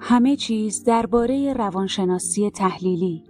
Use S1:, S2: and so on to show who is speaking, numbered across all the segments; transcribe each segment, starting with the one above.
S1: همه چیز درباره روانشناسی تحلیلی.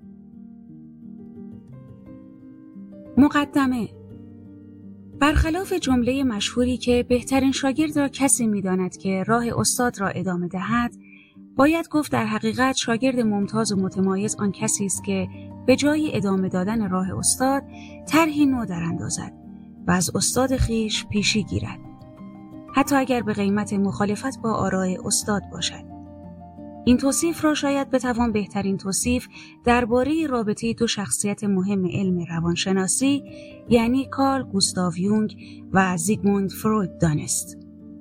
S1: مقدمه. برخلاف جمله مشهوری که بهترین شاگرد را کسی می‌داند که راه استاد را ادامه دهد، باید گفت در حقیقت شاگرد ممتاز و متمایز آن کسی است که به جای ادامه دادن راه استاد طرحی نو دراندازد و از استاد خویش پیشی گیرد، حتی اگر به قیمت مخالفت با آراء استاد باشد. این توصیف را شاید بتوان بهترین توصیف درباره رابطه دو شخصیت مهم علم روانشناسی، یعنی کارل گوستاو یونگ و زیگموند فروید دانست.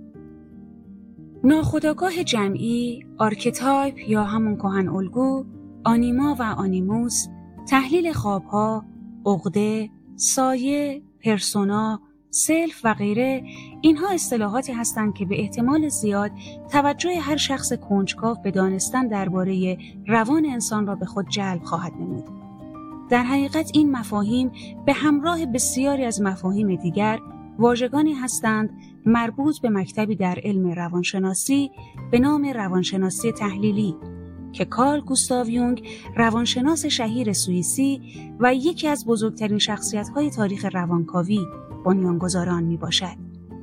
S1: ناخودآگاه جمعی، آرکتایپ یا همون کهن الگو، آنیما و آنیموس، تحلیل خوابها، عقده، سایه، پرسونا، سلف و غیره، اینها اصطلاحاتی هستند که به احتمال زیاد توجه هر شخص کنجکاو به دانستن درباره روان انسان را به خود جلب خواهد نمود. در حقیقت این مفاهیم به همراه بسیاری از مفاهیم دیگر واژگانی هستند مربوط به مکتبی در علم روانشناسی به نام روانشناسی تحلیلی که کارل گوستاو یونگ، روانشناس شهیر سوئیسی و یکی از بزرگترین شخصیت‌های تاریخ روانکاوی، بنیانگذار آن میباشد.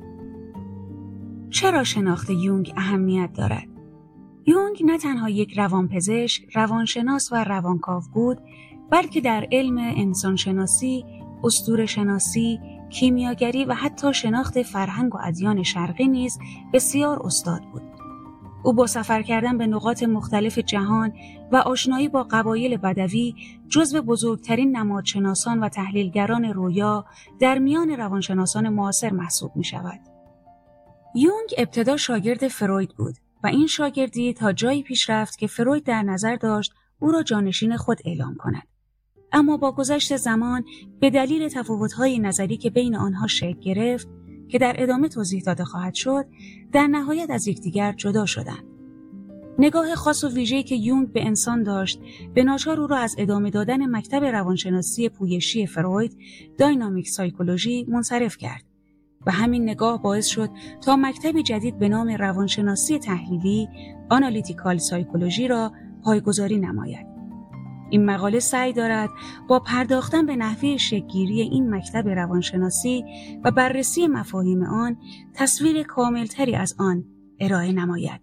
S1: چرا شناخت یونگ اهمیت دارد؟ یونگ نه تنها یک روانپزشک، روانشناس و روانکاو بود، بلکه در علم انسانشناسی، اسطوره‌شناسی، کیمیاگری و حتی شناخت فرهنگ و ادیان شرقی نیز بسیار استاد بود. او با سفر کردن به نقاط مختلف جهان و آشنایی با قبایل بدوی جزو بزرگترین نمادشناسان و تحلیلگران رویا در میان روانشناسان معاصر محسوب می شود. یونگ ابتدا شاگرد فروید بود و این شاگردی تا جایی پیش رفت که فروید در نظر داشت او را جانشین خود اعلام کند. اما با گذشت زمان به دلیل تفاوت‌های نظری که بین آنها شکل گرفت که در ادامه توضیح داده خواهد شد، در نهایت از یکدیگر جدا شدند. نگاه خاص و ویژه‌ای که یونگ به انسان داشت، به ناچار او را از ادامه دادن مکتب روانشناسی پویشی فروید، داینامیک سایکولوژی، منصرف کرد و همین نگاه باعث شد تا مکتبی جدید به نام روانشناسی تحلیلی، آنالیتیکال سایکولوژی را پایه‌گذاری نماید. این مقاله سعی دارد با پرداختن به نحوه شکل‌گیری این مکتب روانشناسی و بررسی مفاهیم آن، تصویر کاملتری از آن ارائه نماید.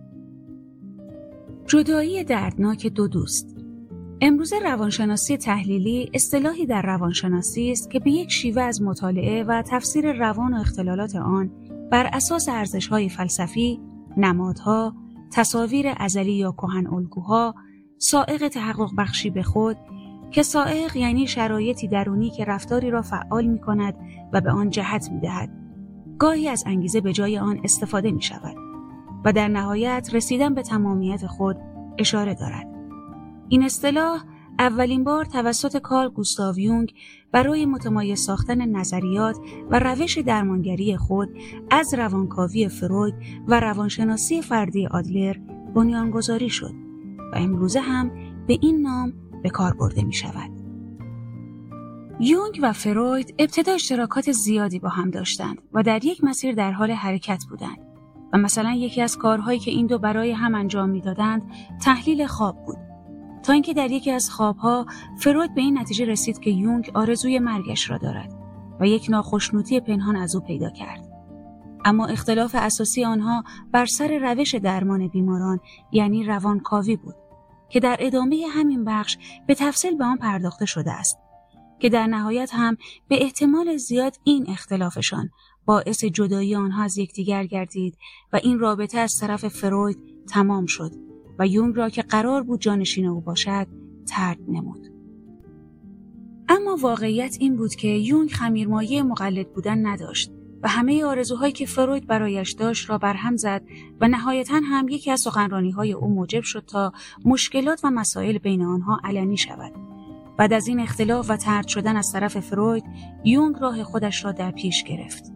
S1: جدایی دردناک دو دوست. امروزه روانشناسی تحلیلی اصطلاحی در روانشناسی است که به یک شیوه از مطالعه و تفسیر روان و اختلالات آن بر اساس ارزش‌های فلسفی، نمادها، تصاویر ازلی یا کهن الگوها، سائق تحقق بخشی به خود، که سائق یعنی شرایطی درونی که رفتاری را فعال می کند و به آن جهت می دهد. گاهی از انگیزه به جای آن استفاده می شود و در نهایت رسیدن به تمامیت خود اشاره دارد. این اصطلاح اولین بار توسط کارل گوستاو یونگ برای متمایز ساختن نظریات و روش درمانگری خود از روانکاوی فروید و روانشناسی فردی آدلر بنیانگذاری شد و امروزه هم به این نام به کار برده می شود. یونگ و فروید ابتدا اشتراکات زیادی با هم داشتند و در یک مسیر در حال حرکت بودند و مثلا یکی از کارهایی که این دو برای هم انجام می دادند تحلیل خواب بود، تا اینکه در یکی از خوابها فروید به این نتیجه رسید که یونگ آرزوی مرگش را دارد و یک ناخشنودی پنهان از او پیدا کرد. اما اختلاف اساسی آنها بر سر روش درمان بیماران، یعنی روانکاوی بود که در ادامه همین بخش به تفصیل به آن پرداخته شده است که در نهایت هم به احتمال زیاد این اختلافشان باعث جدایی آنها از یکدیگر گردید و این رابطه از طرف فروید تمام شد و یونگ را که قرار بود جانشین او باشد طرد نمود. اما واقعیت این بود که یونگ خمیرمایه مقلد بودن نداشت و همه آرزوهایی که فروید برایش داشت را برهم زد و نهایتاً هم یکی از سخنرانی‌های او موجب شد تا مشکلات و مسائل بین آنها علنی شود. بعد از این اختلاف و طرد شدن از طرف فروید، یونگ راه خودش را در پیش گرفت.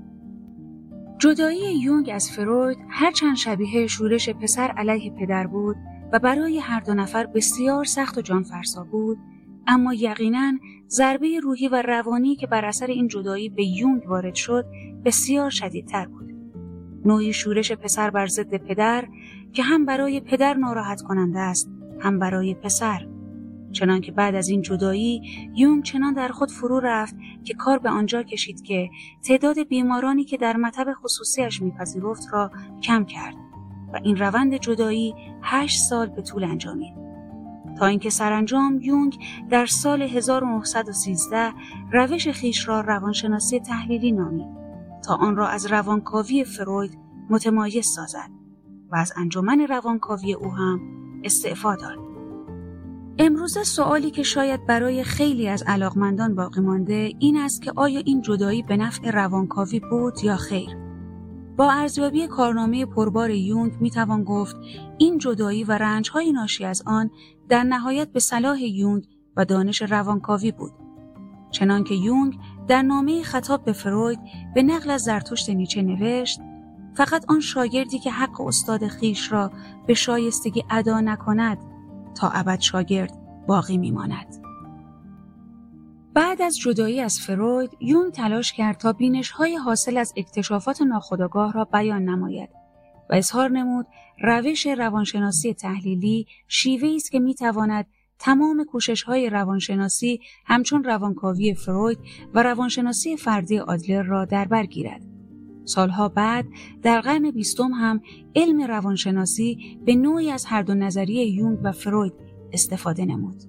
S1: جدایی یونگ از فروید هرچند شبیه شورش پسر علیه پدر بود و برای هر دو نفر بسیار سخت و جانفرسا بود، اما یقیناً ضربه روحی و روانی که بر اثر این جدایی به یونگ وارد شد بسیار شدیدتر بود. نوعی شورش پسر بر ضد پدر که هم برای پدر ناراحت کننده است، هم برای پسر. چنانکه بعد از این جدایی یونگ چنان در خود فرو رفت که کار به آنجا کشید که تعداد بیمارانی که در مطب خصوصیش میپذیرفت را کم کرد و این روند جدایی 8 سال به طول انجامید. تا اینکه سرانجام یونگ در سال 1913 روش خویش را روانشناسی تحلیلی نامید تا آن را از روانکاوی فروید متمایز سازد و از انجمن روانکاوی او هم استعفا داد. امروزه سوالی که شاید برای خیلی از علاقمندان باقی مانده این است که آیا این جدایی به نفع روانکاوی بود یا خیر؟ با ارزیابی کارنامه پربار یونگ میتوان گفت این جدایی و رنج‌های ناشی از آن در نهایت به صلاح یونگ و دانش روانکاوی بود. چنانکه یونگ در نامه خطاب به فروید به نقل از زرتشت نیچه نوشت: فقط آن شاگردی که حق استاد خویش را به شایستگی ادا نکند تا ابد شاگرد باقی میماند. بعد از جدایی از فروید، یونگ تلاش کرد تا بینش‌های حاصل از اکتشافات ناخودآگاه را بیان نماید و اظهار نمود روش روانشناسی تحلیلی شیوه‌ای است که می‌تواند تمام کوشش‌های روانشناسی همچون روانکاوی فروید و روانشناسی فردی آدلر را در بر گیرد. سالها بعد در قرن 20 هم علم روانشناسی به نوعی از هر دو نظریه یونگ و فروید استفاده نمود.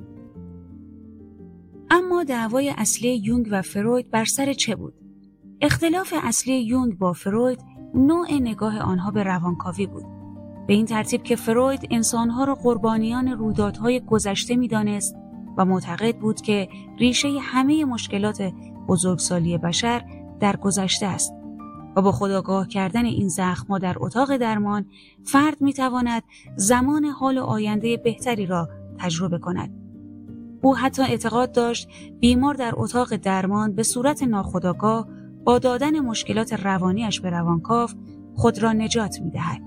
S1: اما دعوای اصلی یونگ و فروید بر سر چه بود؟ اختلاف اصلی یونگ با فروید نوع نگاه آنها به روانکاوی بود. به این ترتیب که فروید انسانها را قربانیان رویدادهای گذشته می‌دانست و معتقد بود که ریشه همه مشکلات بزرگسالی بشر در گذشته است و با خودآگاه کردن این زخم‌ها در اتاق درمان فرد می‌تواند زمان حال آینده بهتری را تجربه کند. او حتی اعتقاد داشت بیمار در اتاق درمان به صورت ناخودآگاه با دادن مشکلات روانیش به روانکاو خود را نجات می‌دهد.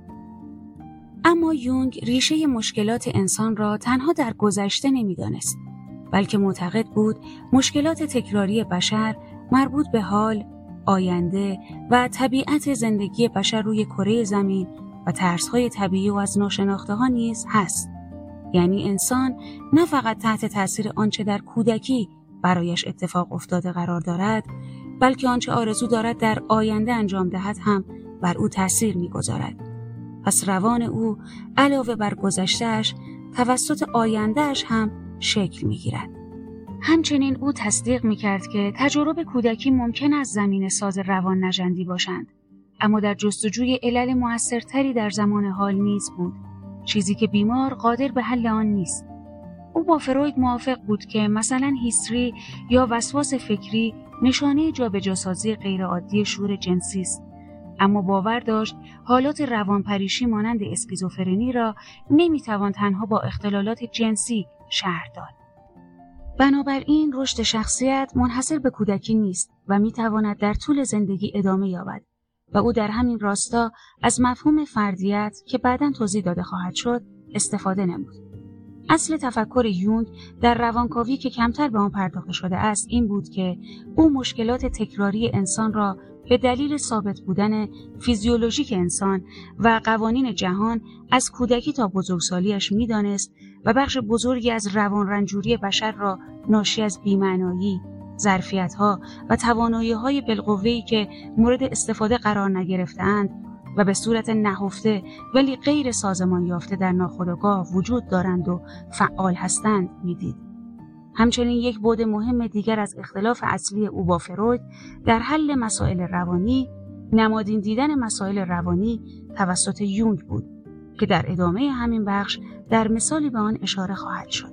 S1: اما یونگ ریشه مشکلات انسان را تنها در گذشته نمی‌دانست، بلکه معتقد بود مشکلات تکراری بشر مربوط به حال، آینده و طبیعت زندگی بشر روی کره زمین و ترس‌های طبیعی و از ناشناخته‌ها نیز هست. یعنی انسان نه فقط تحت تأثیر آنچه در کودکی برایش اتفاق افتاده قرار دارد، بلکه آنچه آرزو دارد در آینده انجام دهد هم بر او تأثیر می‌گذارد. پس روان او علاوه بر گذشته‌اش توسط آینده‌اش هم شکل می‌گیرد. همچنین او تصدیق می‌کرد که تجارب کودکی ممکن است زمینه‌ساز روان نژندی باشند، اما در جستجوی علل مؤثرتری در زمان حال نیز بود، چیزی که بیمار قادر به حل آن نیست. او با فروید موافق بود که مثلا هیستری یا وسواس فکری نشانه جابجاسازی غیرعادی شعور جنسی است، اما باور داشت حالات روانپریشی مانند اسکیزوفرنی را نمیتوان تنها با اختلالات جنسی شرح داد. بنابراین رشد شخصیت منحصر به کودکی نیست و میتواند در طول زندگی ادامه یابد و او در همین راستا از مفهوم فردیت که بعداً توضیح داده خواهد شد استفاده نمود. اصل تفکر یونگ در روانکاوی که کمتر به آن پرداخته شده است این بود که او مشکلات تکراری انسان را به دلیل ثابت بودن فیزیولوژیک انسان و قوانین جهان از کودکی تا بزرگسالیش می‌دانست و بخش بزرگی از روان رنجوری بشر را ناشی از بی‌معنایی، ظرفیت‌ها و توانایی‌های بالقوه‌ای که مورد استفاده قرار نگرفته‌اند و به صورت نهفته ولی غیر سازمان یافته در ناخودآگاه وجود دارند و فعال هستند می‌دید. همچنین یک بعد مهم دیگر از اختلاف اصلی او با فروید در حل مسائل روانی، نمادین دیدن مسائل روانی توسط یونگ بود که در ادامه همین بخش در مثالی به آن اشاره خواهد شد.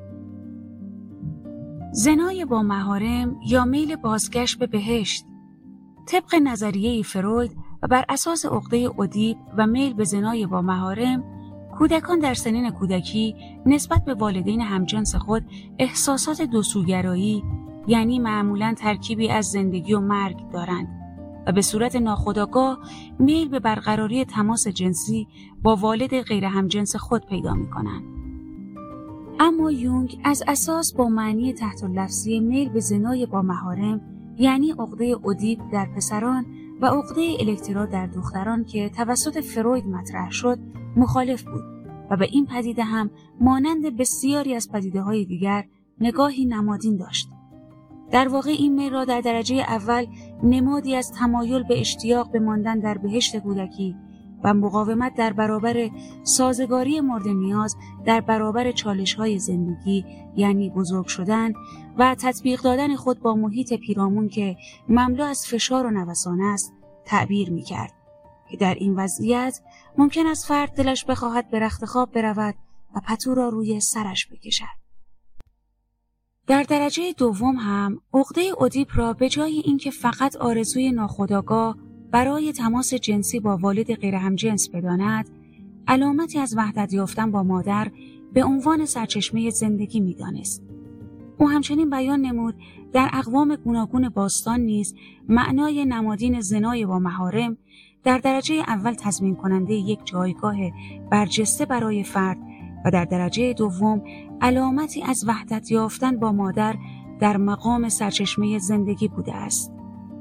S1: زنای با محارم یا میل بازگشت به بهشت. طبق نظریه فروید و بر اساس عقده اودیپ و میل به زنای با محارم، کودکان در سنین کودکی نسبت به والدین همجنس خود احساسات دوسوگرایی، یعنی معمولاً ترکیبی از زندگی و مرگ دارند و به صورت ناخودآگاه میل به برقراری تماس جنسی با والد غیر همجنس خود پیدا می‌کنند. اما یونگ از اساس با معنی تحت اللفظی میل به زنای با محارم، یعنی عقده اودیپ در پسران و عقده الکترا در دختران که توسط فروید مطرح شد مخالف بود و به این پدیده هم مانند بسیاری از پدیده‌های دیگر نگاهی نمادین داشت. در واقع این میل را در درجه اول نمادی از تمایل به اشتیاق به ماندن در بهشت کودکی و مقاومت در برابر سازگاری مورد نیاز در برابر چالش‌های زندگی، یعنی بزرگ شدن و تطبیق دادن خود با محیط پیرامون که مملو از فشار و نوسان است، تعبیر می‌کرد که در این وضعیت ممکن است فرد دلش بخواهد به رخت خواب برود و پتو را روی سرش بکشد. در درجه دوم هم عقده اودیپ را به جای اینکه فقط آرزوی ناخودآگاه برای تماس جنسی با والد غیر همجنس بداند، علامتی از وحدت یافتن با مادر به عنوان سرچشمه زندگی می‌دانست. او همچنین بیان نمود در اقوام گوناگون باستان نیز معنای نمادین زنای با محارم در درجه اول تضمین کننده یک جایگاه برجسته برای فرد و در درجه دوم علامتی از وحدت یافتن با مادر در مقام سرچشمه زندگی بوده است.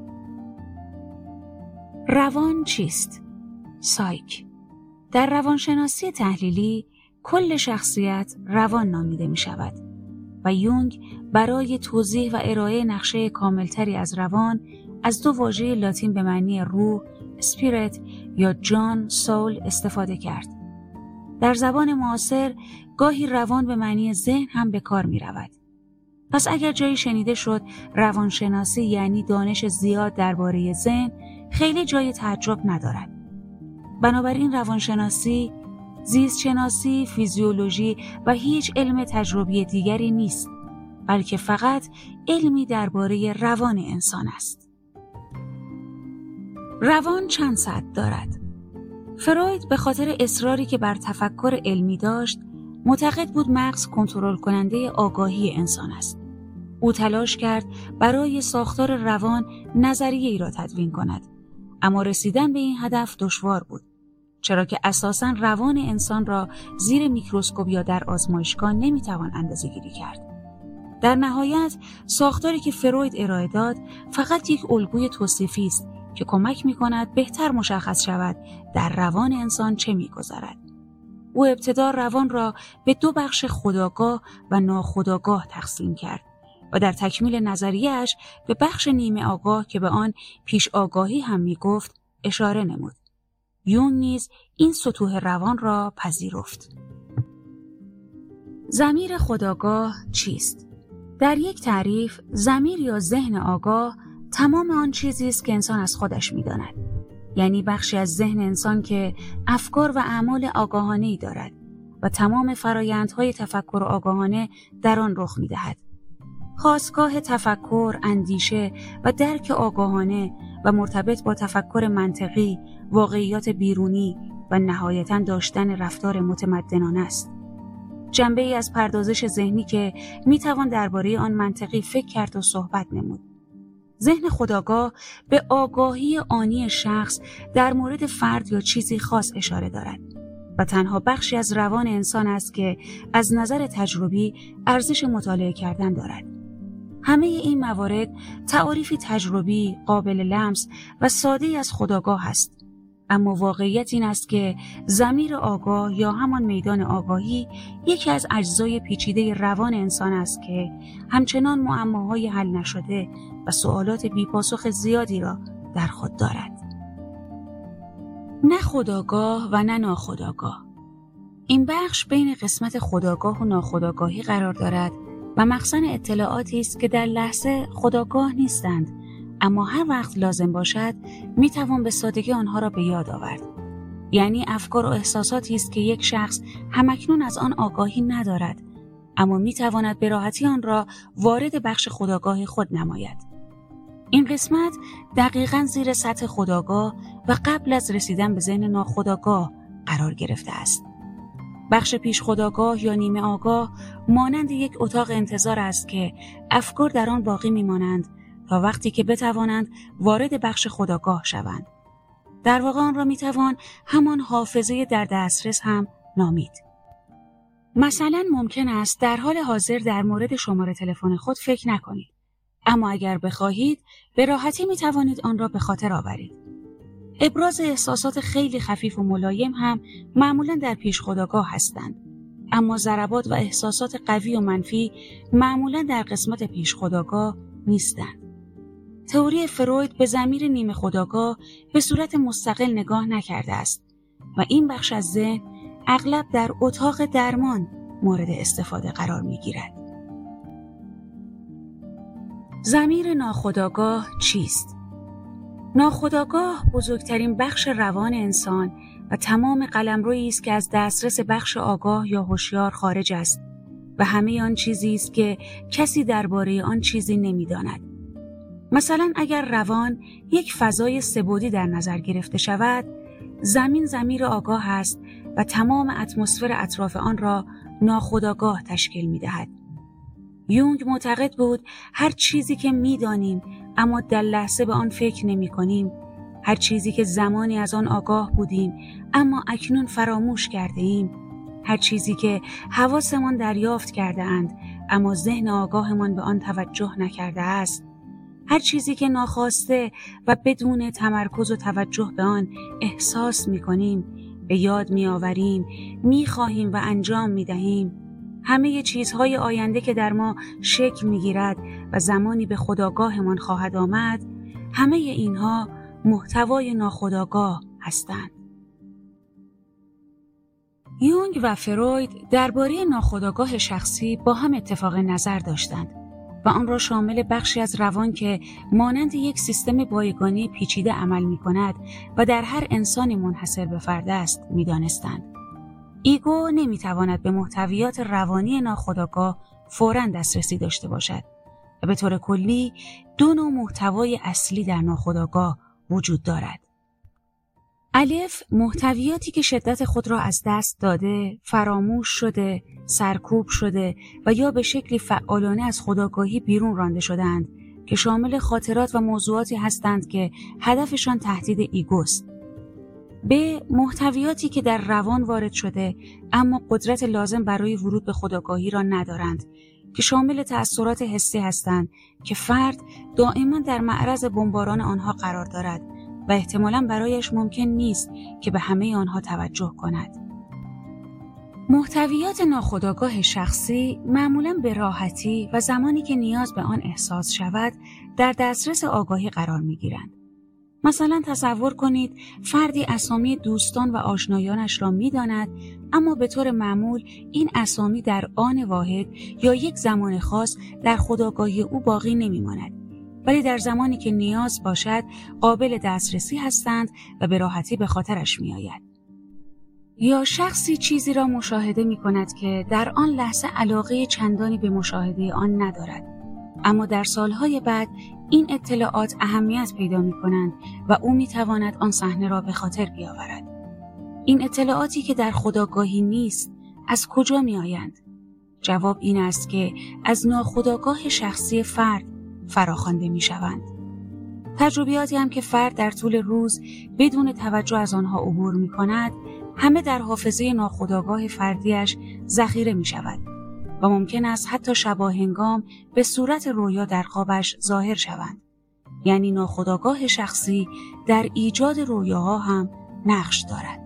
S1: روان چیست؟ سایک. در روانشناسی تحلیلی کل شخصیت روان نامیده می شود و یونگ برای توضیح و ارائه نقشه کاملتری از روان از دو واژه لاتین به معنی روح، اسپیریت یا جان، سول استفاده کرد. در زبان معاصر گاهی روان به معنی ذهن هم به کار می رود. پس اگر جایی شنیده شد روانشناسی یعنی دانش زیاد درباره ذهن، خیلی جای تعجب ندارد. بنابراین روانشناسی، زیستشناسی، فیزیولوژی و هیچ علم تجربی دیگری نیست، بلکه فقط علمی درباره روان انسان است. روان چند سطح دارد؟ فروید به خاطر اصراری که بر تفکر علمی داشت، معتقد بود مغز کنترل کننده آگاهی انسان است. او تلاش کرد برای ساختار روان نظریه‌ای را تدوین کند، اما رسیدن به این هدف دشوار بود، چرا که اساساً روان انسان را زیر میکروسکوپ یا در آزمایشگاه نمیتوان اندازه‌گیری کرد. در نهایت ساختاری که فروید ارائه داد فقط یک الگوی توصیفی است که کمک می‌کند بهتر مشخص شود در روان انسان چه می‌گذرد. او ابتدا روان را به دو بخش خودآگاه و ناخودآگاه تقسیم کرد و در تکمیل نظریه‌اش به بخش نیمه آگاه که به آن پیش آگاهی هم می‌گفت اشاره نمود. یونگ نیز این سطوح روان را پذیرفت. ضمیر خودآگاه چیست؟ در یک تعریف، ضمیر یا ذهن آگاه تمام آن چیزی است که انسان از خودش می‌داند. یعنی بخشی از ذهن انسان که افکار و اعمال آگاهانه‌ای دارد و تمام فرایندهای تفکر آگاهانه در آن رخ می‌دهد. خاستگاه تفکر، اندیشه و درک آگاهانه و مرتبط با تفکر منطقی، واقعیات بیرونی و نهایتاً داشتن رفتار متمدنانه است. جنبه‌ای از پردازش ذهنی که می‌توان درباره آن منطقی فکر کرد و صحبت نمود. ذهن خودآگاه به آگاهی آنی شخص در مورد فرد یا چیزی خاص اشاره دارد و تنها بخشی از روان انسان است که از نظر تجربی ارزش مطالعه کردن دارد. همه این موارد تعاریفی تجربی، قابل لمس و ساده‌ای از خودآگاه است. اما واقعیت این است که ضمیر آگاه یا همان میدان آگاهی یکی از اجزای پیچیده روان انسان است که همچنان معماهای حل نشده و سوالات بی‌پاسخ زیادی را در خود دارد. نه خودآگاه و نه ناخودآگاه. این بخش بین قسمت خودآگاه و ناخودآگاهی قرار دارد و مخزن اطلاعاتی است که در لحظه خودآگاه نیستند، اما هر وقت لازم باشد می توان به سادگی آنها را به یاد آورد. یعنی افکار و احساساتی است که یک شخص همکنون از آن آگاهی ندارد، اما می تواند به راحتی آن را وارد بخش خودآگاه خود نماید. این قسمت دقیقاً زیر سطح خودآگاه و قبل از رسیدن به ذهن ناخودآگاه قرار گرفته است. بخش پیش خودآگاه یا نیمه آگاه مانند یک اتاق انتظار است که افکار در آن باقی می‌مانند تا وقتی که بتوانند وارد بخش خودآگاه شوند. در واقع آن را می‌توان همان حافظه در دسترس هم نامید. مثلا ممکن است در حال حاضر در مورد شماره تلفن خود فکر نکنید، اما اگر بخواهید به راحتی می‌توانید آن را به خاطر آورید. ابراز احساسات خیلی خفیف و ملایم هم معمولاً در پیشخودآگاه هستند، اما ضربات و احساسات قوی و منفی معمولاً در قسمت پیشخودآگاه نیستند. تئوری فروید به ضمیر نیمه خودآگاه به صورت مستقل نگاه نکرده است و این بخش از ذهن اغلب در اتاق درمان مورد استفاده قرار می‌گیرد. ضمیر ناخودآگاه چیست؟ ناخودآگاه بزرگترین بخش روان انسان و تمام قلمرویی است که از دسترس بخش آگاه یا هوشیار خارج است و همه آن چیزی است که کسی درباره آن چیزی نمی‌داند. مثلا اگر روان یک فضای سه‌بعدی در نظر گرفته شود، زمین ضمیر آگاه است و تمام اتمسفر اطراف آن را ناخودآگاه تشکیل می‌دهد. یونگ معتقد بود هر چیزی که می‌دانیم اما در لحظه به آن فکر نمی‌کنیم، هر چیزی که زمانی از آن آگاه بودیم اما اکنون فراموش کرده ایم، هر چیزی که حواسمان دریافت کرده اند اما ذهن آگاهمان به آن توجه نکرده است، هر چیزی که ناخواسته و بدون تمرکز و توجه به آن احساس می‌کنیم، به یاد می‌آوریم، می‌خواهیم و انجام می‌دهیم، همه چیزهای آینده که در ما شکل می‌گیرد و زمانی به خودآگاهمان خواهد آمد، همه اینها محتوای ناخودآگاه هستند. یونگ و فروید درباره ناخودآگاه شخصی با هم اتفاق نظر داشتند و آن را شامل بخشی از روان که مانند یک سیستم بایگانی پیچیده عمل می‌کند و در هر انسانی منحصر به فرد است می‌دانستند. ایگو نمی‌تواند به محتویات روانی ناخودآگاه فوراً دسترسی داشته باشد و به طور کلی دو نوع محتوای اصلی در ناخودآگاه وجود دارد. الف، محتویاتی که شدت خود را از دست داده، فراموش شده، سرکوب شده و یا به شکلی فعالانه از خودآگاهی بیرون رانده شدند که شامل خاطرات و موضوعاتی هستند که هدفشان تهدید ایگوست. ب، محتویاتی که در روان وارد شده اما قدرت لازم برای ورود به خودآگاهی را ندارند که شامل تأثیرات حسی هستند که فرد دائما در معرض بمباران آنها قرار دارد و احتمالاً برایش ممکن نیست که به همه آنها توجه کند. محتویات ناخودآگاه شخصی معمولاً به راحتی و زمانی که نیاز به آن احساس شود در دسترس آگاهی قرار می‌گیرند. مثلا تصور کنید فردی اسامی دوستان و آشنایانش را می‌داند اما به طور معمول این اسامی در آن واحد یا یک زمان خاص در خودآگاهی او باقی نمی‌ماند، ولی در زمانی که نیاز باشد قابل دسترسی هستند و به راحتی به خاطرش می‌آید. یا شخصی چیزی را مشاهده می‌کند که در آن لحظه علاقه چندانی به مشاهده آن ندارد، اما در سالهای بعد این اطلاعات اهمیت پیدا می‌کنند و او می‌تواند آن صحنه را به خاطر بیاورد. این اطلاعاتی که در خودآگاهی نیست از کجا می‌آیند؟ جواب این است که از ناخودآگاه شخصی فرد فراخوانده می‌شوند. تجربیاتی هم که فرد در طول روز بدون توجه از آنها عبور می‌کند، همه در حافظه ناخودآگاه فردیش ذخیره می‌شود و ممکن است حتی شباهنگام به صورت رویا در خوابش ظاهر شوند. یعنی ناخودآگاه شخصی در ایجاد رویاها هم نقش دارد.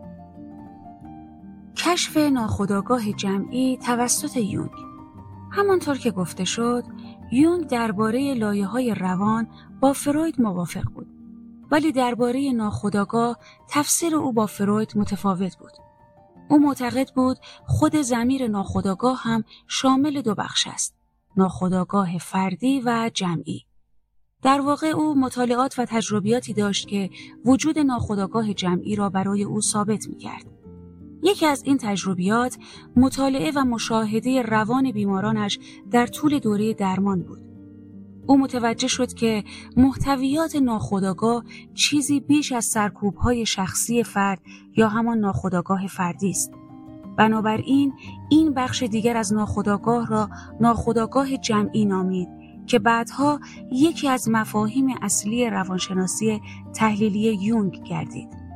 S1: کشف ناخودآگاه جمعی توسط یونگ. همانطور که گفته شد، یونگ درباره لایه‌های روان با فروید موافق بود، ولی درباره ناخودآگاه تفسیر او با فروید متفاوت بود. او معتقد بود خود ضمیر ناخودآگاه هم شامل دو بخش است، ناخودآگاه فردی و جمعی. در واقع او مطالعات و تجربیاتی داشت که وجود ناخودآگاه جمعی را برای او ثابت می‌کرد. یکی از این تجربیات مطالعه و مشاهده روان بیمارانش در طول دوره درمان بود. او متوجه شد که محتویات ناخودآگاه چیزی بیش از سرکوب‌های شخصی فرد یا همان ناخودآگاه فردی است. بنابراین این بخش دیگر از ناخودآگاه را ناخودآگاه جمعی نامید که بعدها یکی از مفاهیم اصلی روانشناسی تحلیلی یونگ گردید.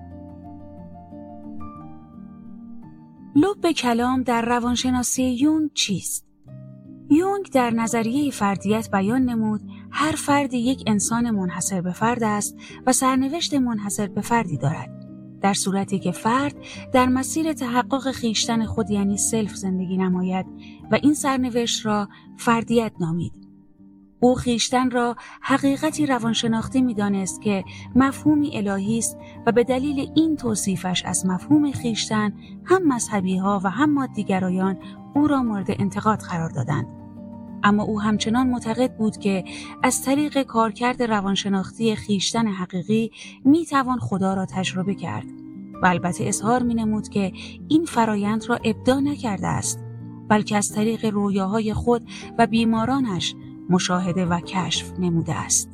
S1: لب کلام در روانشناسی یونگ چیست؟ یونگ در نظریه فردیت بیان نمود هر فردی یک انسان منحصر به فرد است و سرنوشت منحصر به فردی دارد. در صورتی که فرد در مسیر تحقق خویشتن خود یعنی سلف زندگی نماید و این سرنوشت را فردیت نامید. او خویشتن را حقیقتی روانشناختی می‌دانست که مفهومی الهی است و به دلیل این توصیفش از مفهوم خویشتن هم مذهبی‌ها و هم مادی‌گرایان او را مورد انتقاد قرار دادند. اما او همچنان معتقد بود که از طریق کارکرد روانشناختی خویشتن حقیقی می‌توان خدا را تجربه کرد و البته اظهار می‌نمود که این فرایند را ابداع نکرده است، بلکه از طریق رویاهای خود و بیمارانش مشاهده و کشف نموده است.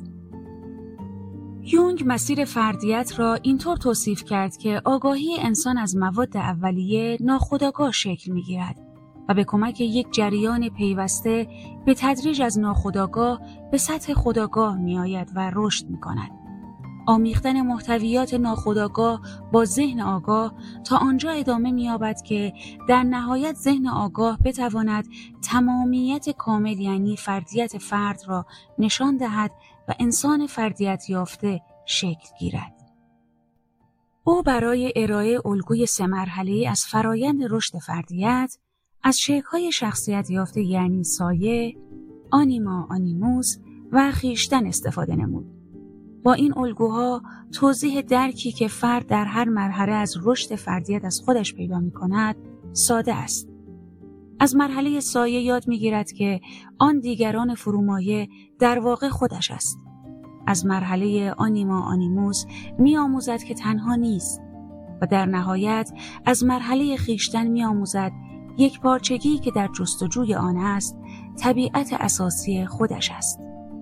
S1: یونگ مسیر فردیت را اینطور توصیف کرد که آگاهی انسان از مواد اولیه ناخودآگاه شکل می‌گیرد و به کمک یک جریان پیوسته به تدریج از ناخودآگاه به سطح خودآگاه می‌آید و رشد می‌کند. آمیختن محتویات ناخودآگاه با ذهن آگاه تا آنجا ادامه می‌یابد که در نهایت ذهن آگاه بتواند تمامیت کامل یعنی فردیت فرد را نشان دهد و انسان فردیت یافته شکل گیرد. او برای ارائه الگوی 3 مرحله‌ای از فرایند رشد فردیت از شکل‌های شخصیت یافته یعنی سایه، آنیما، آنیموس و خویشتن استفاده نمود. با این الگوها توضیح درکی که فرد در هر مرحله از رشد فردیت از خودش پیدا می‌کند ساده است. از مرحله سایه یاد می‌گیرد که آن دیگران فرومایه در واقع خودش است. از مرحله آنیما آنیموس می‌آموزد که تنها نیست و در نهایت از مرحله خویشتن می‌آموزد یک پارچگی که در جستجوی آن است طبیعت اساسی خودش است.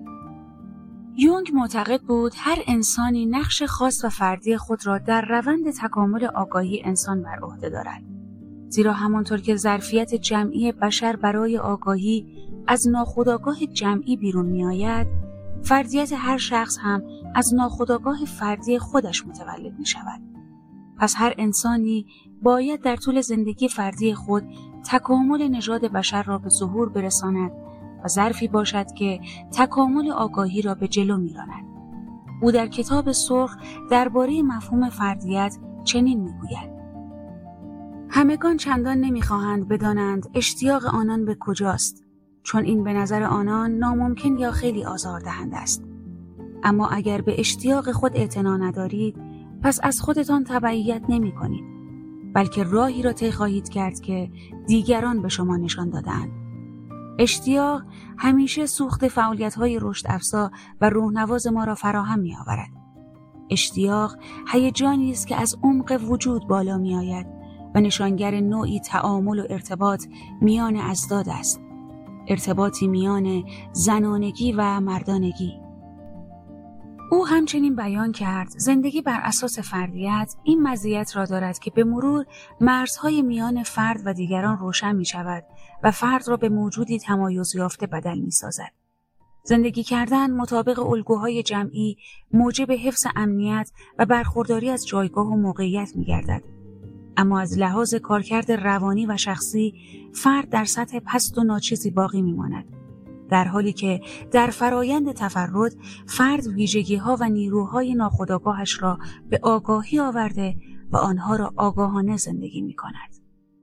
S1: یونگ معتقد بود هر انسانی نقش خاص و فردی خود را در روند تکامل آگاهی انسان بر عهده دارد. زیرا همانطور که ظرفیت جمعی بشر برای آگاهی از ناخودآگاه جمعی بیرون می آید، فردیت هر شخص هم از ناخودآگاه فردی خودش متولد می شود. پس هر انسانی باید در طول زندگی فردی خود تکامل نژاد بشر را به ظهور برساند و ظرفی باشد که تکامل آگاهی را به جلو می‌راند. او در کتاب سرخ درباره مفهوم فردیت چنین می‌گوید: همگان چندان نمی‌خواهند بدانند اشتیاق آنان به کجاست، چون این به نظر آنان ناممکن یا خیلی آزاردهنده است. اما اگر به اشتیاق خود اعتنا ندارید، پس از خودتان تبعیت نمی‌کنید، بلکه راهی را طی خواهید کرد که دیگران به شما نشان دادند. اشتیاق همیشه سوخت فعالیت‌های رشد افزا و روح‌نواز ما را فراهم می‌آورد. اشتیاق هیجانی است که از عمق وجود بالا می‌آید و نشانگر نوعی تعامل و ارتباط میان اضداد است. ارتباطی میان زنانگی و مردانگی. او همچنین بیان کرد زندگی بر اساس فردیت این مزیت را دارد که به مرور مرزهای میان فرد و دیگران روشن می شود و فرد را به موجودی تمایز یافته بدل می سازد. زندگی کردن مطابق الگوهای جمعی موجب حفظ امنیت و برخورداری از جایگاه و موقعیت می گردد. اما از لحاظ کارکرد روانی و شخصی فرد در سطح پست و ناچیزی باقی می ماند. در حالی که در فرایند تفرد فرد ویژگی‌ها و نیروهای ناخودآگاهش را به آگاهی آورده و آنها را آگاهانه زندگی می‌کند.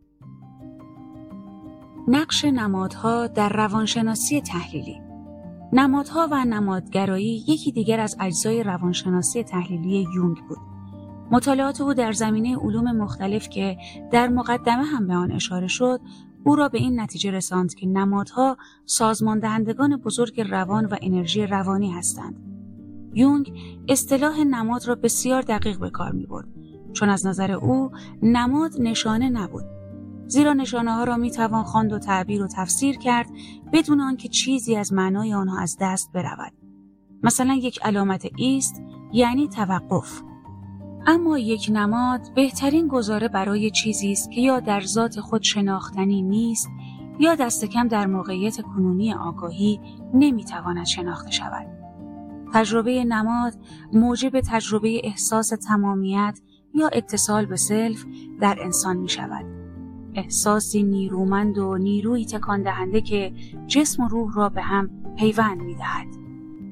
S1: نقش نمادها در روانشناسی تحلیلی. نمادها و نمادگرایی یکی دیگر از اجزای روانشناسی تحلیلی یونگ بود. مطالعات او در زمینه علوم مختلف که در مقدمه هم به آن اشاره شد، او را به این نتیجه رساند که نمادها سازماندهندگان بزرگ روان و انرژی روانی هستند. یونگ اصطلاح نماد را بسیار دقیق به کار می‌برد، چون از نظر او نماد نشانه نبود، زیرا نشانه‌ها را می‌توان خواند و تعبیر و تفسیر کرد بدون آنکه چیزی از معنای آنها از دست برود. مثلا یک علامت ایست یعنی توقف. اما یک نماد بهترین گزاره برای چیزی است که یا در ذات خود شناختنی نیست یا دست کم در موقعیت کنونی آگاهی نمیتواند شناخته شود. تجربه نماد موجب تجربه احساس تمامیت یا اتصال به سلف در انسان می شود. احساسی نیرومند و نیروی تکان دهنده که جسم و روح را به هم پیوند می دهد.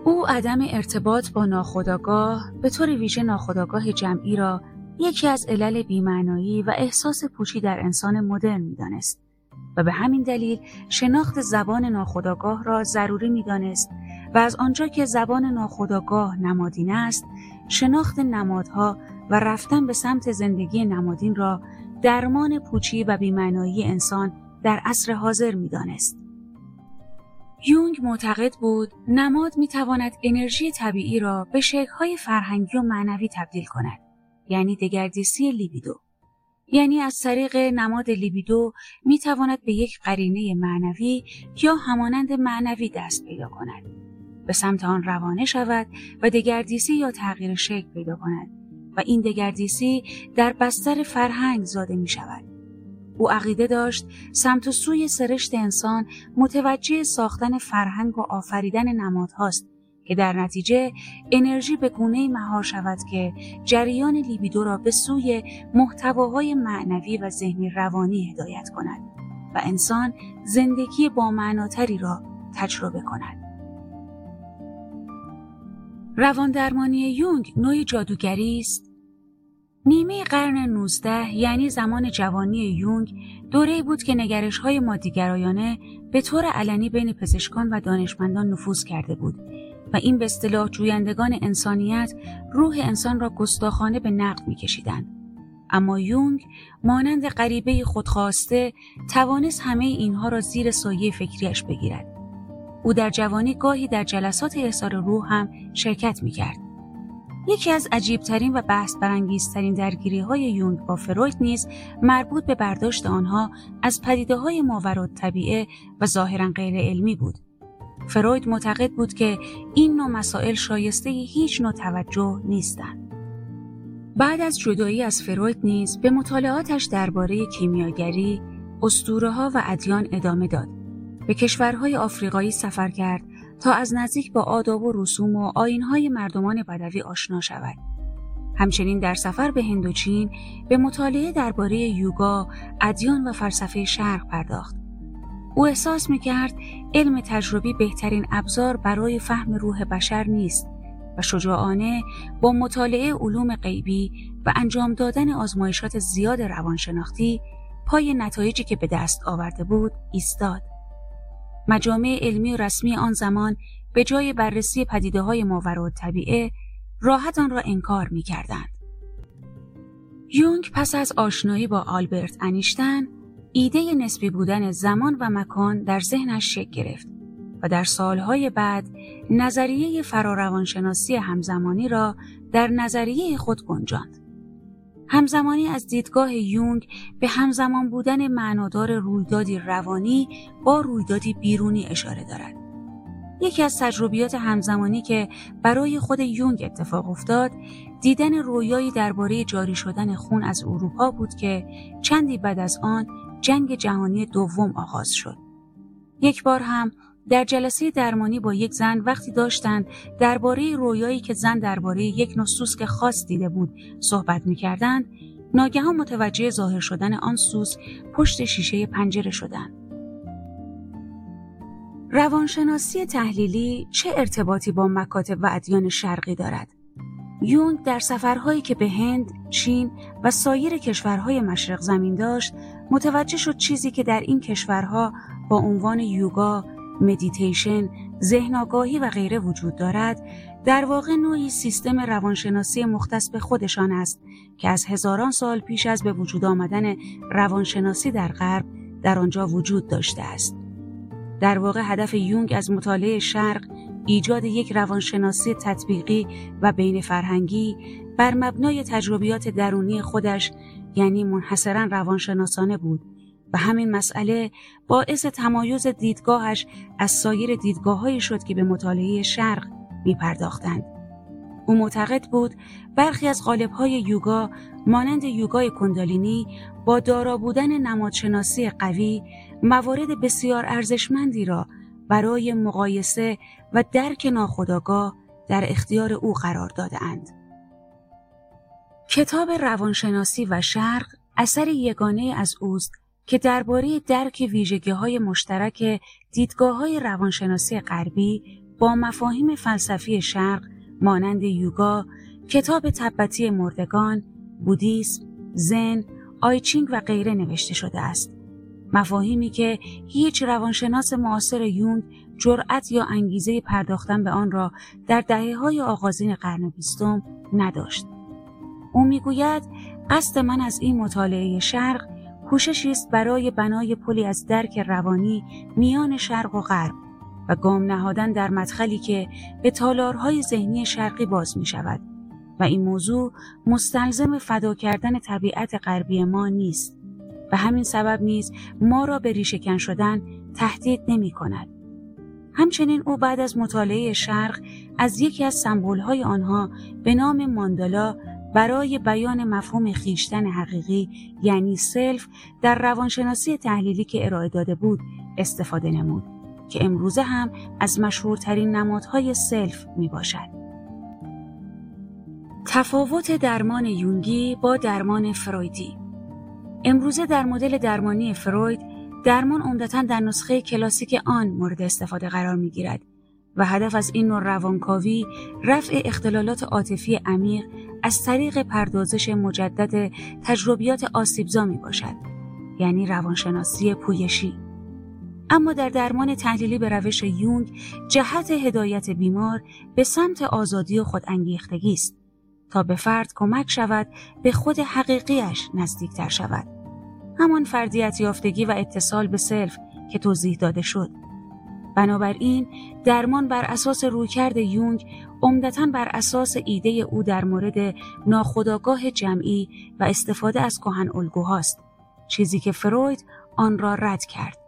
S1: او عدم ارتباط با ناخودآگاه، به طور ویژه ناخودآگاه جمعی را یکی از علل بی‌معنایی و احساس پوچی در انسان مدرن می‌دانست و به همین دلیل شناخت زبان ناخودآگاه را ضروری می‌دانست و از آنجا که زبان ناخودآگاه نمادین است، شناخت نمادها و رفتن به سمت زندگی نمادین را درمان پوچی و بی‌معنایی انسان در عصر حاضر می‌دانست. یونگ معتقد بود نماد می‌تواند انرژی طبیعی را به شکل‌های فرهنگی و معنوی تبدیل کند، یعنی دگردیسی لیبیدو. یعنی از طریق نماد لیبیدو می‌تواند به یک قرینه معنوی یا همانند معنوی دست پیدا کند، به سمت آن روانه شود و دگردیسی یا تغییر شکل پیدا کند و این دگردیسی در بستر فرهنگ زاده می‌شود. او عقیده داشت سمت و سوی سرشت انسان متوجه ساختن فرهنگ و آفریدن نمادهاست که در نتیجه انرژی به گونه‌ای مهار شود که جریان لیبیدو را به سوی محتواهای معنوی و ذهنی روانی هدایت کند و انسان زندگی با معناتری را تجربه کند. رواندرمانی یونگ نوع جادوگری است. نیمه قرن 19 یعنی زمان جوانی یونگ دوره‌ای بود که نگرش‌های مادی‌گرایانه به طور علنی بین پزشکان و دانشمندان نفوذ کرده بود و این به اصطلاح جویندگان انسانیت روح انسان را گستاخانه به نقد می‌کشیدند. اما یونگ مانند غریبه خودخواسته توانست همه اینها را زیر سایه فکریش بگیرد. او در جوانی گاهی در جلسات احضار روح هم شرکت می‌کرد. یکی از عجیبترین و بحث برانگیزترین درگیری‌های یونگ با فروید نیز مربوط به برداشت آنها از پدیده‌های ماوراءالطبیعه و ظاهراً غیر علمی بود. فروید معتقد بود که این نوع مسائل شایسته هیچ نوع توجه نیستند. بعد از جدایی از فروید نیز به مطالعاتش درباره کیمیاگری، اسطوره‌ها و ادیان ادامه داد. به کشورهای آفریقایی سفر کرد تا از نزدیک با آداب و رسوم و آیین‌های مردمان بدوی آشنا شود. همچنین در سفر به هند و چین به مطالعه درباره یوگا، ادیان و فلسفه شرق پرداخت. او احساس می‌کرد علم تجربی بهترین ابزار برای فهم روح بشر نیست و شجاعانه با مطالعه علوم غیبی و انجام دادن آزمایشات زیاد روانشناختی پای نتایجی که به دست آورده بود ایستاد. مجامع علمی و رسمی آن زمان به جای بررسی پدیده‌های ماوراءالطبیعه راحت آن را انکار می‌کردند. یونگ پس از آشنایی با آلبرت انیشتین ایده نسبی بودن زمان و مکان در ذهنش شکل گرفت و در سالهای بعد نظریه فراروانشناسی همزمانی را در نظریه خود گنجاند. همزمانی از دیدگاه یونگ به همزمان بودن معنادار رویدادی روانی با رویدادی بیرونی اشاره دارد. یکی از تجربیات همزمانی که برای خود یونگ اتفاق افتاد، دیدن رویایی درباره جاری شدن خون از اروپا بود که چندی بعد از آن جنگ جهانی دوم آغاز شد. یک بار هم در جلسه درمانی با یک زن وقتی داشتند درباره رویایی که زن درباره یک نوع سوسک خاص دیده بود صحبت می‌کردند، ناگهان متوجه ظاهر شدن آن سوسک پشت شیشه پنجره شدند. روانشناسی تحلیلی چه ارتباطی با مکاتب و ادیان شرقی دارد؟ یونگ در سفرهایی که به هند، چین و سایر کشورهای مشرق زمین داشت، متوجه شد چیزی که در این کشورها با عنوان یوگا، مدیتیشن، ذهن آگاهی و غیره وجود دارد، در واقع نوعی سیستم روانشناسی مختص به خودشان است که از هزاران سال پیش از به وجود آمدن روانشناسی در غرب در آنجا وجود داشته است. در واقع هدف یونگ از مطالعه شرق ایجاد یک روانشناسی تطبیقی و بین فرهنگی بر مبنای تجربیات درونی خودش، یعنی منحصراً روانشناسانه بود و همین مسئله باعث تمایز دیدگاهش از سایر دیدگاه‌هایی شد که به مطالعه شرق می‌پرداختند. او معتقد بود برخی از قالب‌های یوگا مانند یوگای کندالینی با دارا بودن نمادشناسی قوی موارد بسیار ارزشمندی را برای مقایسه و درک ناخودآگاه در اختیار او قرار داده‌اند. کتاب روانشناسی و شرق اثر یگانه از اوست که درباره درک ویژگی‌های مشترک دیدگاه‌های روانشناسی غربی با مفاهیم فلسفی شرق مانند یوگا، کتاب تبتی مردگان، بودیسم، زن، آیچینگ و غیره نوشته شده است. مفاهیمی که هیچ روانشناس معاصر یونگ جرأت یا انگیزه پرداختن به آن را در دهه‌های آغازین قرن 20 نداشت. او میگوید قصد من از این مطالعه شرق کوششی است برای بنای پلی از درک روانی میان شرق و غرب و گام نهادن در مدخلی که به تالارهای ذهنی شرقی باز می شود و این موضوع مستلزم فدا کردن طبیعت غربی ما نیست و همین سبب نیز ما را به ریشه‌کن شدن تهدید نمی کند. همچنین او بعد از مطالعه شرق از یکی از سمبول‌های آنها به نام ماندالا برای بیان مفهوم خویشتن حقیقی یعنی سلف در روانشناسی تحلیلی که ارائه داده بود استفاده نمود که امروزه هم از مشهورترین نمادهای سلف می باشد. تفاوت درمان یونگی با درمان فرویدی. امروزه در مدل درمانی فروید درمان عمدتاً در نسخه کلاسیک آن مورد استفاده قرار می گیرد و هدف از این نوع روانکاوی رفع اختلالات عاطفی عمیق از طریق پردازش مجدد تجربیات آسیبزا می باشد، یعنی روانشناسی پویشی. اما در درمان تحلیلی به روش یونگ جهت هدایت بیمار به سمت آزادی و خودانگیختگی است تا به فرد کمک شود به خود حقیقیش نزدیکتر شود، همان فردیت یافتگی و اتصال به سلف که توضیح داده شد. بنابراین درمان بر اساس رویکرد یونگ عمدتاً بر اساس ایده او در مورد ناخودآگاه جمعی و استفاده از کهن الگوهاست، چیزی که فروید آن را رد کرد.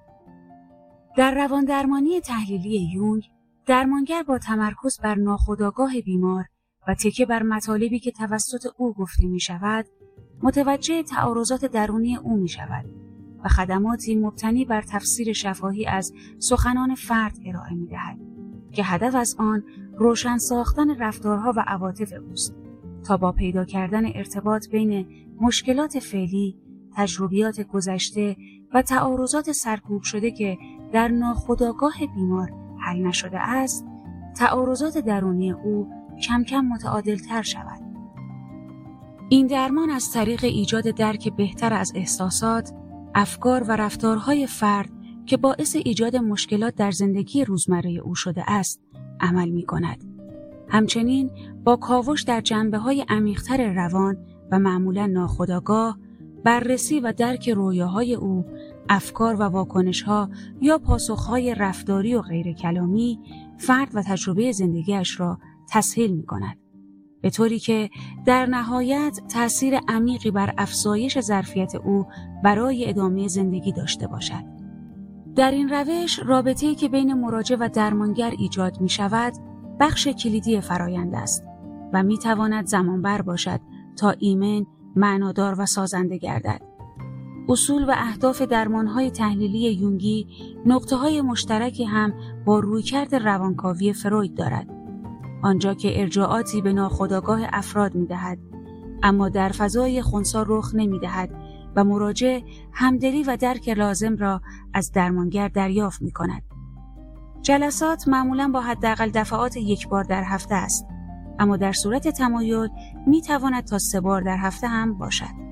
S1: در روان درمانی تحلیلی یونگ، درمانگر با تمرکز بر ناخودآگاه بیمار و تکیه بر مطالبی که توسط او گفته می شود، متوجه تعارضات درونی او می شود و خدماتی مبتنی بر تفسیر شفاهی از سخنان فرد ارائه می دهد که هدف از آن روشن ساختن رفتارها و عواطف اوست تا با پیدا کردن ارتباط بین مشکلات فعلی، تجربیات گذشته و تعارضات سرکوب شده که در ناخودآگاه بیمار حل نشده است، تعارضات درونی او کم کم متعادل‌تر شود. این درمان از طریق ایجاد درک بهتر از احساسات، افکار و رفتارهای فرد که باعث ایجاد مشکلات در زندگی روزمره او شده است، عمل می کند. همچنین با کاوش در جنبه‌های عمیق‌تر روان و معمولاً ناخودآگاه، بررسی و درک رویاهای او، افکار و واکنش‌ها یا پاسخ‌های رفتاری و غیر کلامی، فرد و تجربه زندگیش را تسهیل می کند، به طوری که در نهایت تأثیر عمیقی بر افزایش ظرفیت او برای ادامه زندگی داشته باشد. در این روش، رابطه‌ای که بین مراجع و درمانگر ایجاد می شود، بخش کلیدی فرایند است و می تواند زمانبر باشد تا ایمن، معنادار و سازنده گردد. اصول و اهداف درمان‌های تحلیلی یونگی نقطه‌های مشترکی هم با رویکرد روانکاوی فروید دارد، آنجا که ارجاعاتی به ناخودآگاه افراد می‌دهد، اما در فضای خنثی رخ نمی‌دهد و مراجع همدلی و درک لازم را از درمانگر دریافت می‌کند. جلسات معمولاً با حداقل دفعات 1 بار در هفته است، اما در صورت تمایل می‌تواند تا 3 بار در هفته هم باشد.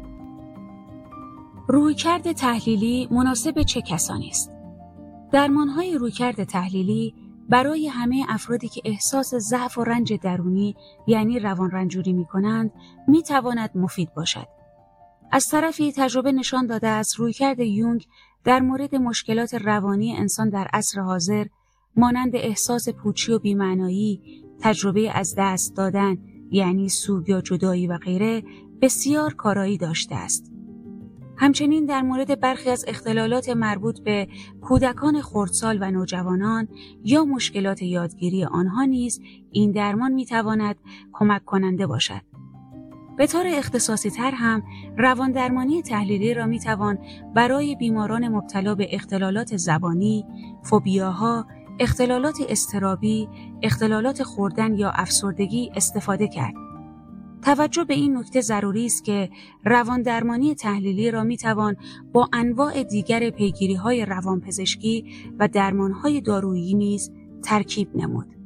S1: رویکرد تحلیلی مناسب چه کسانی است؟ درمان‌های رویکرد تحلیلی برای همه افرادی که احساس ضعف و رنج درونی یعنی روان رنجوری می‌کنند می‌تواند مفید باشد. از طرفی تجربه نشان داده است رویکرد یونگ در مورد مشکلات روانی انسان در عصر حاضر مانند احساس پوچی و بی‌معنایی، تجربه از دست دادن یعنی سوگ یا جدایی و غیره بسیار کارایی داشته است. همچنین در مورد برخی از اختلالات مربوط به کودکان خردسال و نوجوانان یا مشکلات یادگیری آنها نیز این درمان می‌تواند کمک کننده باشد. به طور اختصاصی تر هم روان درمانی تحلیلی را می‌توان برای بیماران مبتلا به اختلالات زبانی، فوبیاها، اختلالات اضطرابی، اختلالات خوردن یا افسردگی استفاده کرد. توجه به این نکته ضروری است که روان درمانی تحلیلی را میتوان با انواع دیگر پیگیری‌های روانپزشکی و درمان‌های دارویی نیز ترکیب نمود.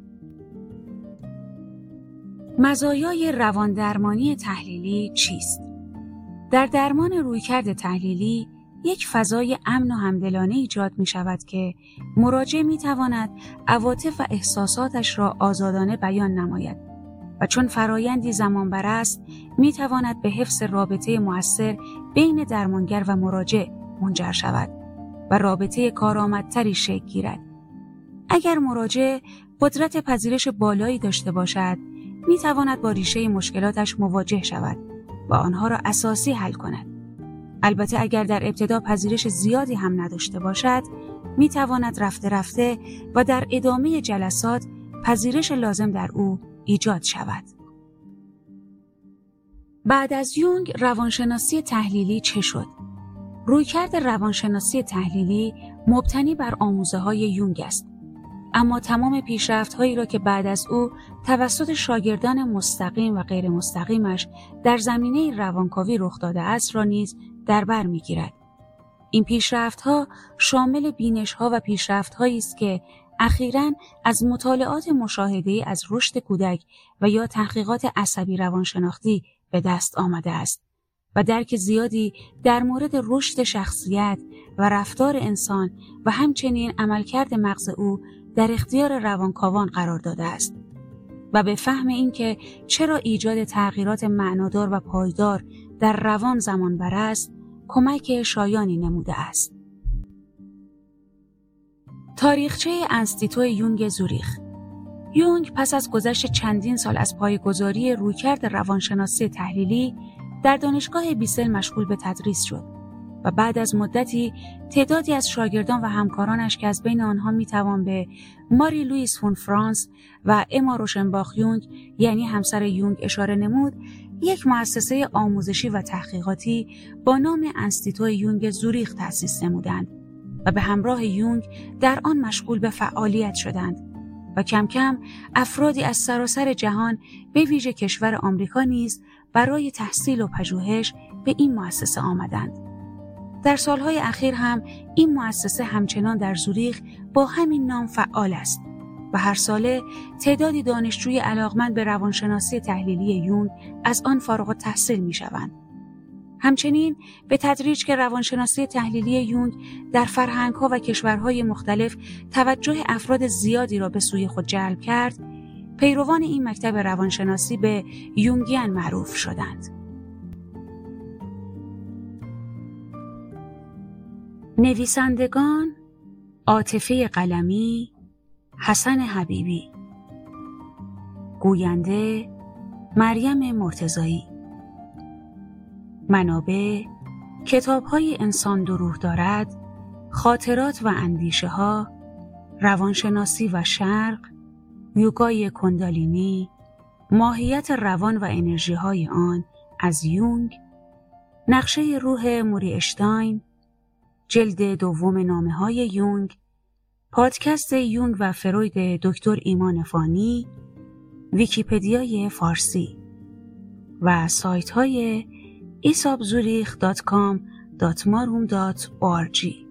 S1: مزایای رواندرمانی تحلیلی چیست؟ در درمان رویکرد تحلیلی یک فضای امن و همدلانه ایجاد می شود که مراجع می تواند عواطف و احساساتش را آزادانه بیان نماید و چون فرایندی زمان بر است می تواند به حفظ رابطه مؤثر بین درمانگر و مراجع منجر شود و رابطه کارآمدتری شکل گیرد. اگر مراجع قدرت پذیرش بالایی داشته باشد می تواند با ریشه مشکلاتش مواجه شود و آنها را اساسی حل کند. البته اگر در ابتدا پذیرش زیادی هم نداشته باشد می تواند رفته رفته و در ادامه جلسات پذیرش لازم در او ایجاد شود. بعد از یونگ روانشناسی تحلیلی چه شد؟ رویکرد روانشناسی تحلیلی مبتنی بر آموزه‌های یونگ است. اما تمام پیشرفت‌هایی را که بعد از او توسط شاگردان مستقیم و غیر مستقیمش در زمینه روانکاوی رخ داده است را نیز در بر می‌گیرد. این پیشرفت‌ها شامل بینش‌ها و پیشرفت‌هایی است که اخیراً از مطالعات مشاهده‌ای از رشد کودک و یا تحقیقات عصبی روانشناختی به دست آمده است و درک زیادی در مورد رشد شخصیت و رفتار انسان و همچنین عملکرد مغز او در اختیار روانکاوان قرار داده است و به فهم اینکه چرا ایجاد تغییرات معنادار و پایدار در روان زمان بر است کمک شایانی نموده است. تاریخچه انستیتو یونگ زوریخ. یونگ پس از گذشت چندین سال از پایه‌گذاری رویکرد روانشناسی تحلیلی در دانشگاه بیسل مشغول به تدریس شد و بعد از مدتی تعدادی از شاگردان و همکارانش که از بین آنها میتوان به ماری لوئیس فون فرانس و اما روشنباخ یونگ یعنی همسر یونگ اشاره نمود، یک مؤسسه آموزشی و تحقیقاتی با نام انستیتو یونگ زوریخ تأسیس نمودند و به همراه یونگ در آن مشغول به فعالیت شدند و کم کم افرادی از سراسر جهان به ویژه کشور آمریکا نیز برای تحصیل و پژوهش به این مؤسسه آمدند. در سالهای اخیر هم این مؤسسه همچنان در زوریخ با همین نام فعال است و هر ساله تعدادی دانشجوی علاقمند به روانشناسی تحلیلی یونگ از آن فارغ التحصیل می‌شوند. همچنین به تدریج که روانشناسی تحلیلی یونگ در فرهنگ‌ها و کشورهای مختلف توجه افراد زیادی را به سوی خود جلب کرد، پیروان این مکتب روانشناسی به یونگیان معروف شدند. نویسندگان: عاطفه قلمی، حسن حبیبی. گوینده: مریم مرتضایی. منابع: کتاب‌های انسان دو روح دارد، خاطرات و اندیشه ها، روانشناسی و شرق، یوگای کندالینی، ماهیت روان و انرژی های آن از یونگ، نقشه روح موری اشتاین، جلد دوم نامه های یونگ، پادکست یونگ و فروید دکتر ایمان فانی، ویکیپدیای فارسی و سایت های isabzurich.com.marum.org